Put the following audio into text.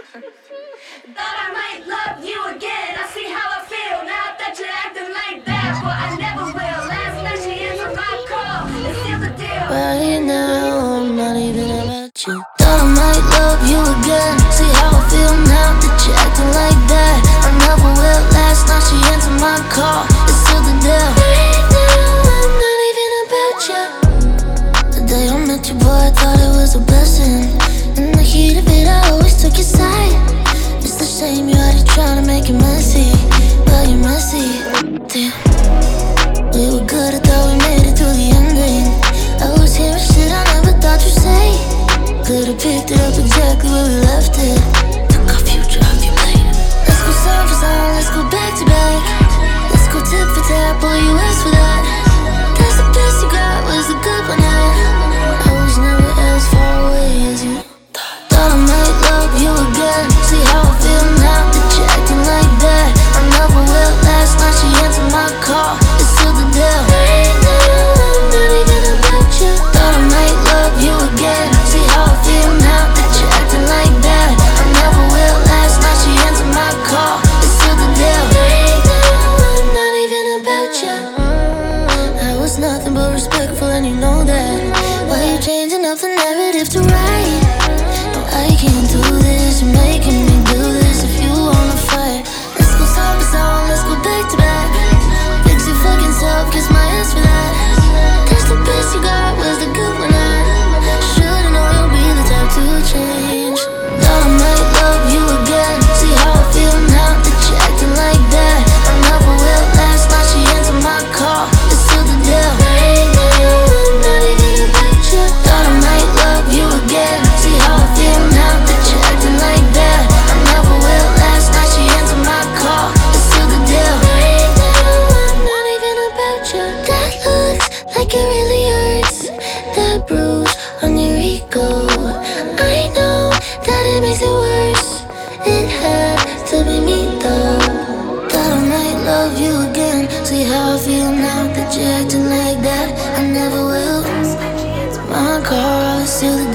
Thought I might love you again. I see how I feel now that you're acting like that. But I never will. Last night she answered my call and sealed the deal. Right now, I'm not even about you. Thought I might love you again. See how I feel now that you're acting like that. I never will. Last night she answered my call and sealed the deal. Right now, I'm not even about you. The day I met you, boy, I thought it was a blessing. In the heat of it, I always took your side. It's the shame you had to try to make it messy, but you're messy. Damn, we were good, I thought we made it through the ending. I was hearing shit I never thought you'd say. Could've picked it up exactly where we left it. Took our future off your plate. Let's go side for side, let's go back to back. Let's go tip for tap, boy, you asked for that. Guess the best you got was the good one. I was never as far away as you. Thought I might love you again. See how I feel now that you're acting like that. I never will. Last night she answered my call. It's still the deal. Right now, I'm not even about you. Thought I might love you again. See how I feel now that you're acting like that. I never will. Last night she answered my call. It's still the deal. Right now, I'm not even about you. I was nothing but respectful and you know that. Why you changing up the narrative to right? I can't do this, you're making me do this. If you wanna fight, let's go side by side, let's go back to back. Fix your fucking self, kiss my ass for that. Guess the best you got was the good one. I should've known you'll be the type to change. Thought I might love you again. See how I feel now that you're acting like that. I never will. Last night she answered my call. It's still the deal. Right now, I'm not even about you. Thought I might love you again. See how I feel now that you're acting like that. I never will. Last night she answered my call. It's still the deal. Right now, I'm not even about you. That looks like it really hurts. That bruise on your ego, I know that it makes it worse. It had to be me though. Thought I might love you again. See how I feel now that you're acting like that. I never will. My car, I'll seal the